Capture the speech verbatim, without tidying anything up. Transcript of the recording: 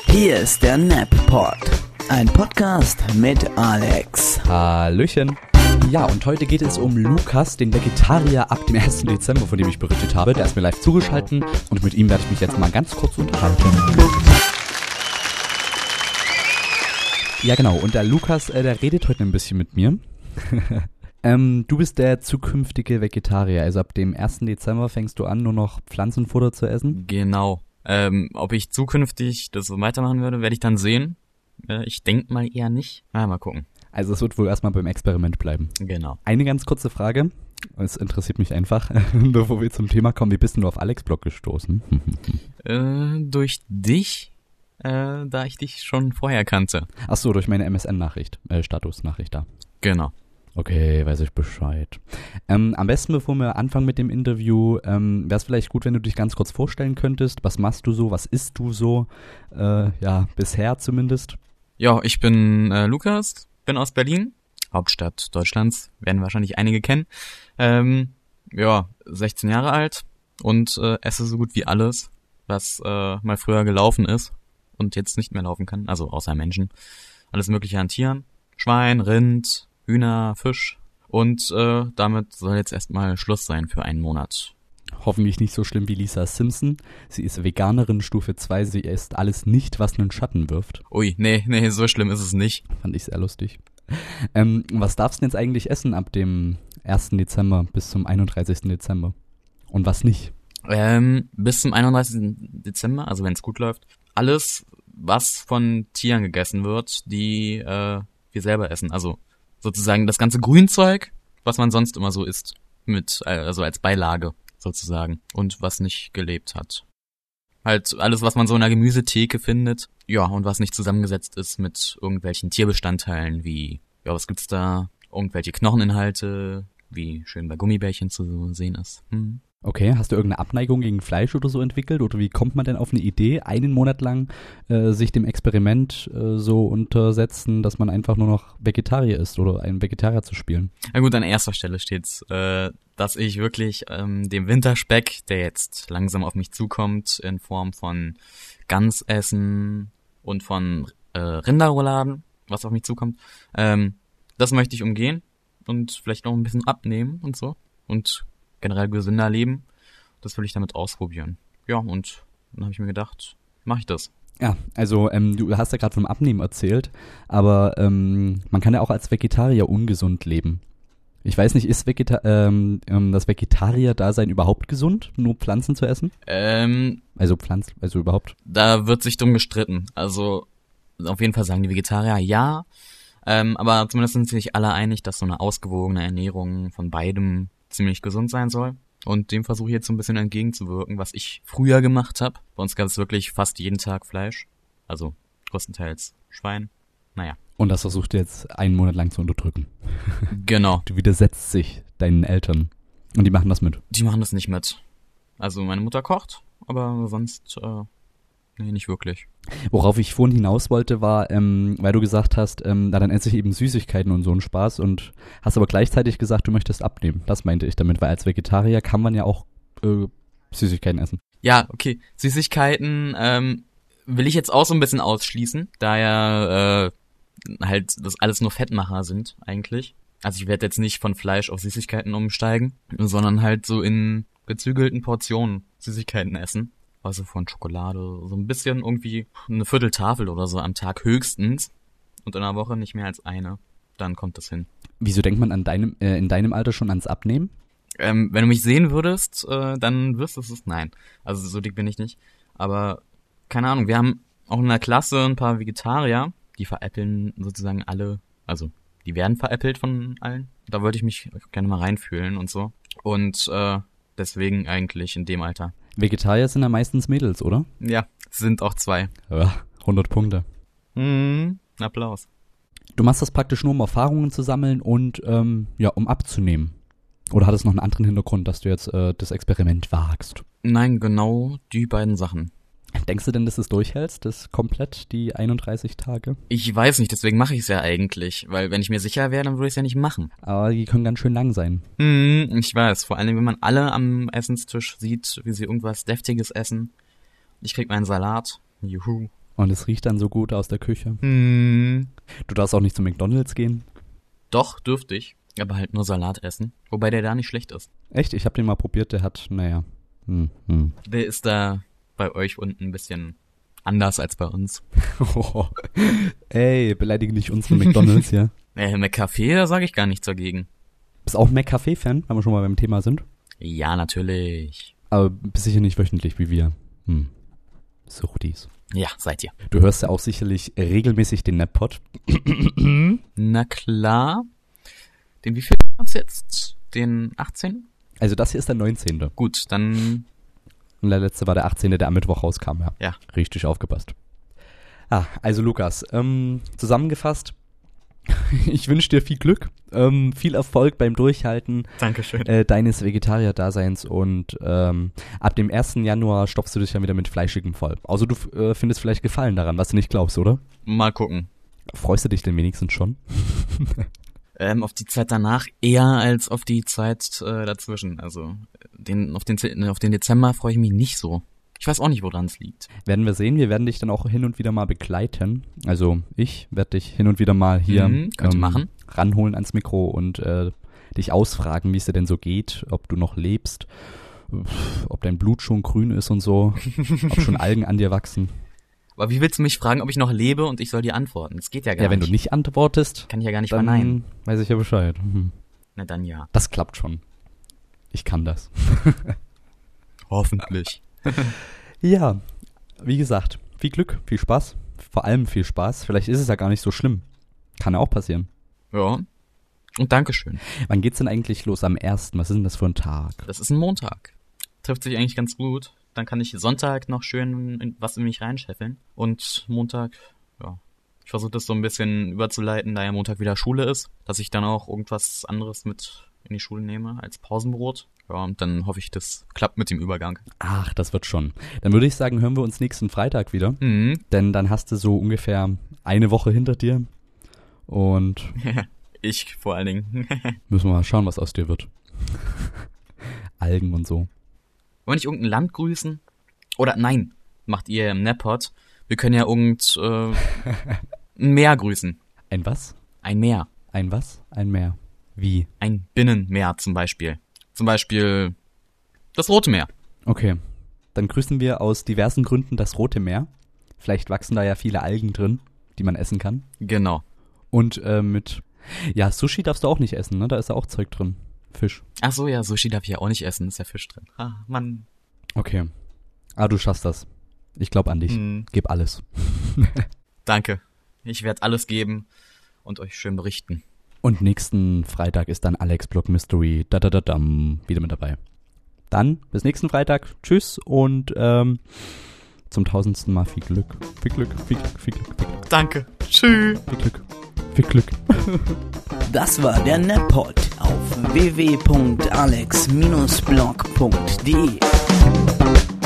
Hier ist der Nap-Pod, ein Podcast mit Alex. Hallöchen. Ja, und heute geht es um Lukas, den Vegetarier ab dem ersten Dezember, von dem ich berichtet habe. Der ist mir live zugeschaltet und mit ihm werde ich mich jetzt mal ganz kurz unterhalten. Ja genau, und der Lukas, äh, der redet heute ein bisschen mit mir. ähm, du bist der zukünftige Vegetarier, also ab dem ersten Dezember fängst du an, nur noch Pflanzenfutter zu essen? Genau. Ähm, ob ich zukünftig das so weitermachen würde, werde ich dann sehen. Äh, ich denke mal eher nicht. Ah, mal gucken. Also es wird wohl erstmal beim Experiment bleiben. Genau. Eine ganz kurze Frage, es interessiert mich einfach, bevor wir zum Thema kommen, wie bist du auf Alex Blog gestoßen? äh, durch dich, äh, da ich dich schon vorher kannte. Ach so, durch meine M S N-Nachricht, äh, Status-Nachricht da. Genau. Okay, weiß ich Bescheid. Ähm, am besten, bevor wir anfangen mit dem Interview, ähm, wäre es vielleicht gut, wenn du dich ganz kurz vorstellen könntest. Was machst du so? Was isst du so? Äh, ja, bisher zumindest. Ja, ich bin äh, Lukas, bin aus Berlin, Hauptstadt Deutschlands, werden wahrscheinlich einige kennen. Ähm, ja, sechzehn Jahre alt und äh, esse so gut wie alles, was äh, mal früher gelaufen ist und jetzt nicht mehr laufen kann, also außer Menschen. Alles mögliche an Tieren, Schwein, Rind, Hühner, Fisch und äh, damit soll jetzt erstmal Schluss sein für einen Monat. Hoffentlich nicht so schlimm wie Lisa Simpson. Sie ist Veganerin Stufe zwei, sie isst alles nicht, was einen Schatten wirft. Ui, nee, nee, so schlimm ist es nicht. Fand ich sehr lustig. Ähm, was darfst du denn jetzt eigentlich essen ab dem ersten Dezember bis zum einunddreißigsten Dezember? Und was nicht? Ähm, bis zum einunddreißigsten Dezember, also wenn es gut läuft, alles, was von Tieren gegessen wird, die äh, wir selber essen. Also sozusagen das ganze Grünzeug, was man sonst immer so isst, mit also als Beilage sozusagen und was nicht gelebt hat. Halt alles, was man so in der Gemüsetheke findet, ja, und was nicht zusammengesetzt ist mit irgendwelchen Tierbestandteilen wie, ja, was gibt's da? Irgendwelche Knocheninhalte, wie schön bei Gummibärchen zu sehen ist. Hm. Okay, hast du irgendeine Abneigung gegen Fleisch oder so entwickelt? Oder wie kommt man denn auf eine Idee, einen Monat lang äh, sich dem Experiment äh, so untersetzen, dass man einfach nur noch Vegetarier ist oder einen Vegetarier zu spielen? Na gut, an erster Stelle steht's, äh, dass ich wirklich ähm, dem Winterspeck, der jetzt langsam auf mich zukommt, in Form von Gansessen und von äh, Rinderrouladen, was auf mich zukommt, ähm, das möchte ich umgehen und vielleicht noch ein bisschen abnehmen und so und generell gesünder leben. Das will ich damit ausprobieren. Ja, und dann habe ich mir gedacht, mache ich das. Ja, also ähm, du hast ja gerade vom Abnehmen erzählt, aber ähm, man kann ja auch als Vegetarier ungesund leben. Ich weiß nicht, ist Vegeta- ähm, ähm, das Vegetarier-Dasein überhaupt gesund, nur Pflanzen zu essen? Ähm, also Pflanzen, also überhaupt? Da wird sich drum gestritten. Also auf jeden Fall sagen die Vegetarier ja, ähm, aber zumindest sind sich alle einig, dass so eine ausgewogene Ernährung von beidem ziemlich gesund sein soll. Und dem versuche ich jetzt so ein bisschen entgegenzuwirken, was ich früher gemacht habe. Bei uns gab es wirklich fast jeden Tag Fleisch. Also größtenteils Schwein. Naja. Und das versucht ihr jetzt einen Monat lang zu unterdrücken. Genau. Du widersetzt sich deinen Eltern. Und die machen das mit? Die machen das nicht mit. Also meine Mutter kocht, aber sonst, äh, nee, nicht wirklich. Worauf ich vorhin hinaus wollte, war, ähm, weil du gesagt hast, ähm, na, dann esse ich eben Süßigkeiten und so einen Spaß und hast aber gleichzeitig gesagt, du möchtest abnehmen. Das meinte ich damit, weil als Vegetarier kann man ja auch äh, Süßigkeiten essen. Ja, okay. Süßigkeiten ähm, will ich jetzt auch so ein bisschen ausschließen, da ja äh, halt das alles nur Fettmacher sind eigentlich. Also ich werde jetzt nicht von Fleisch auf Süßigkeiten umsteigen, sondern halt so in gezügelten Portionen Süßigkeiten essen. Also von Schokolade, so ein bisschen irgendwie eine Vierteltafel oder so am Tag höchstens und in einer Woche nicht mehr als eine. Dann kommt das hin. Wieso denkt man an deinem, äh, in deinem Alter schon ans Abnehmen? Ähm, wenn du mich sehen würdest, äh, dann wüsstest du es. Nein, also so dick bin ich nicht. Aber keine Ahnung, wir haben auch in der Klasse ein paar Vegetarier, die veräppeln sozusagen alle, also die werden veräppelt von allen. Da wollte ich mich gerne mal reinfühlen und so. Und äh, deswegen eigentlich in dem Alter. Vegetarier sind ja meistens Mädels, oder? Ja, sind auch zwei. Ja, hundert Punkte. Mhm, Applaus. Du machst das praktisch nur, um Erfahrungen zu sammeln und ähm, ja, um abzunehmen. Oder hat es noch einen anderen Hintergrund, dass du jetzt äh, das Experiment wagst? Nein, genau die beiden Sachen. Denkst du denn, dass du es durchhältst, das komplett, die einunddreißig Tage? Ich weiß nicht, deswegen mache ich es ja eigentlich. Weil wenn ich mir sicher wäre, dann würde ich es ja nicht machen. Aber die können ganz schön lang sein. Hm, ich weiß. Vor allem, wenn man alle am Essenstisch sieht, wie sie irgendwas Deftiges essen. Ich krieg meinen Salat. Juhu. Und es riecht dann so gut aus der Küche. Hm. Du darfst auch nicht zu McDonald's gehen. Doch, dürfte ich. Aber halt nur Salat essen. Wobei der da nicht schlecht ist. Echt? Ich habe den mal probiert, der hat, naja. Hm, hm. Der ist da bei euch unten ein bisschen anders als bei uns. Oh, ey, beleidige nicht unsere McDonald's hier. Äh, McCafé, da sage ich gar nichts dagegen. Bist auch ein McCafé-Fan, wenn wir schon mal beim Thema sind? Ja, natürlich. Aber bist sicher nicht wöchentlich wie wir. Hm. Suchtis. Ja, seid ihr. Du hörst ja auch sicherlich regelmäßig den Neppod. Na klar. Den wie viel hat's jetzt? Den achtzehnten? Also das hier ist der neunzehnte. Gut, dann... Und der letzte war der achtzehnte, der am Mittwoch rauskam, ja. Ja. Richtig aufgepasst. Ah, also Lukas, ähm, zusammengefasst, ich wünsche dir viel Glück, ähm, viel Erfolg beim Durchhalten Dankeschön. äh, deines Vegetarier-Daseins und ähm, ab dem ersten Januar stopfst du dich dann wieder mit Fleischigem voll. Also du äh, findest vielleicht Gefallen daran, was du nicht glaubst, oder? Mal gucken. Freust du dich denn wenigstens schon? Ähm, auf die Zeit danach eher als auf die Zeit äh, dazwischen. Also den, auf, den, auf den Dezember freue ich mich nicht so. Ich weiß auch nicht, woran es liegt. Werden wir sehen. Wir werden dich dann auch hin und wieder mal begleiten. Also ich werde dich hin und wieder mal hier Mhm, könnt ihr machen. ranholen ans Mikro und äh, dich ausfragen, wie es dir denn so geht, ob du noch lebst, ob dein Blut schon grün ist und so, ob schon Algen an dir wachsen. Aber wie willst du mich fragen, ob ich noch lebe und ich soll dir antworten? Das geht ja gar Ja, wenn nicht. du nicht antwortest, Kann ich ja gar nicht dann verneinen. weiß ich ja Bescheid. Mhm. Na dann ja. Das klappt schon. Ich kann das. Hoffentlich. Ja, wie gesagt, viel Glück, viel Spaß. Vor allem viel Spaß. Vielleicht ist es ja gar nicht so schlimm. Kann ja auch passieren. Ja. Und Dankeschön. Wann geht's denn eigentlich los? Am ersten? Was ist denn das für ein Tag? Das ist ein Montag. Trifft sich eigentlich ganz gut. Dann kann ich Sonntag noch schön in, was in mich reinscheffeln. Und Montag, ja. Ich versuche das so ein bisschen überzuleiten, da ja Montag wieder Schule ist, dass ich dann auch irgendwas anderes mit in die Schule nehme als Pausenbrot. Ja, und dann hoffe ich, das klappt mit dem Übergang. Ach, das wird schon. Dann würde ich sagen, hören wir uns nächsten Freitag wieder. Mhm. Denn dann hast du so ungefähr eine Woche hinter dir. Und Ich vor allen Dingen. müssen wir mal schauen, was aus dir wird. Algen und so. Wollen wir nicht irgendein Land grüßen? Oder nein, macht ihr im Neppod. Wir können ja irgend äh, ein Meer grüßen. Ein was? Ein Meer. Ein was? Ein Meer. Wie? Ein Binnenmeer zum Beispiel. Zum Beispiel das Rote Meer. Okay. Dann grüßen wir aus diversen Gründen das Rote Meer. Vielleicht wachsen da ja viele Algen drin, die man essen kann. Genau. Und äh, mit... Ja, Sushi darfst du auch nicht essen, ne? Da ist ja auch Zeug drin. Fisch. Ach so, ja, Sushi darf ich ja auch nicht essen, ist ja Fisch drin. Ah, Mann. Okay. Ah, du schaffst das. Ich glaube an dich. Hm. Gib alles. Danke. Ich werde alles geben und euch schön berichten. Und nächsten Freitag ist dann Alex Block Mystery da da da dam wieder mit dabei. Dann bis nächsten Freitag. Tschüss und ähm, zum tausendsten Mal viel Glück. Viel Glück, viel Glück, viel Glück, viel Glück. Danke. Tschüss. Viel Glück. Viel Glück. Das war der Neppod auf w w w punkt alex Bindestrich blog punkt de.